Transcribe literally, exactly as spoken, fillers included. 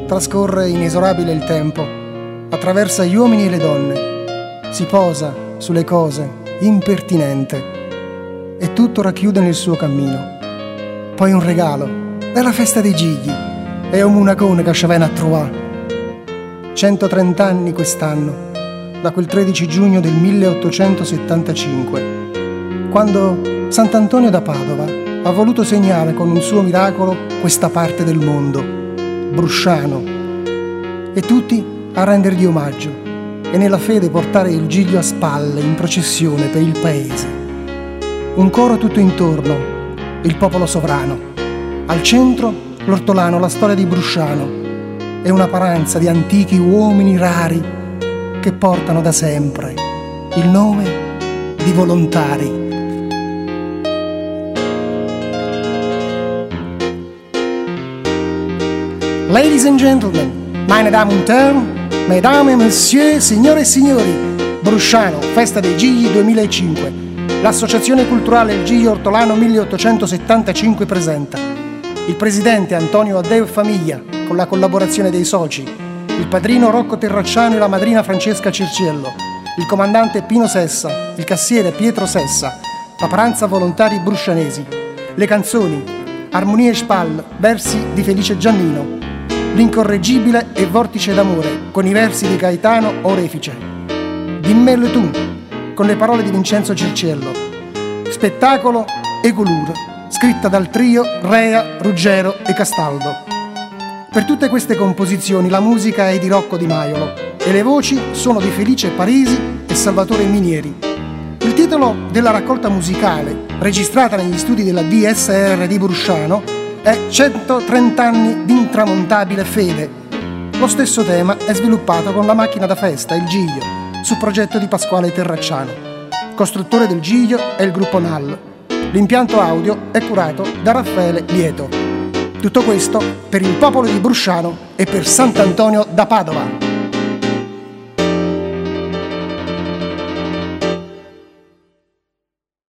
Trascorre inesorabile il tempo, attraversa gli uomini e le donne, si posa sulle cose, impertinente, e tutto racchiude nel suo cammino. Poi un regalo, è la festa dei Gigli, è un munacone che ci viene a trovare. centotrenta anni quest'anno, da quel tredici giugno del milleottocentosettantacinque, quando Sant'Antonio da Padova ha voluto segnare con un suo miracolo questa parte del mondo, Brusciano, e tutti a rendergli omaggio e nella fede portare il Giglio a spalle in processione per il paese. Un coro tutto intorno, il popolo sovrano, al centro l'ortolano, la storia di Brusciano, e una paranza di antichi uomini rari che portano da sempre il nome di volontari. Ladies and gentlemen, meine Damen und Herren, mesdames et messieurs, signore e signori, Brusciano, festa dei Gigli duemilacinque. L'Associazione Culturale Il Giglio Ortolano milleottocentosettantacinque presenta il presidente Antonio Addeo e famiglia, con la collaborazione dei soci, il padrino Rocco Terracciano e la madrina Francesca Circiello, il comandante Pino Sessa, il cassiere Pietro Sessa, la paranza volontari bruscianesi, le canzoni, Armonie e Spall, versi di Felice Giannino, L'incorreggibile e Vortice d'amore, con i versi di Gaetano Orefice, Dimmelo tu, con le parole di Vincenzo Circiello, Spettacolo e Colur, scritta dal trio Rea, Ruggero e Castaldo. Per tutte queste composizioni la musica è di Rocco Di Maiolo e le voci sono di Felice Parisi e Salvatore Minieri. Il titolo della raccolta musicale, registrata negli studi della D S R di Brusciano, è centotrenta anni di intramontabile fede. Lo stesso tema è sviluppato con la macchina da festa, il Giglio, su progetto di Pasquale Terracciano. Costruttore del Giglio è il gruppo N A L. L'impianto audio è curato da Raffaele Lieto. Tutto questo per il popolo di Brusciano e per Sant'Antonio da Padova.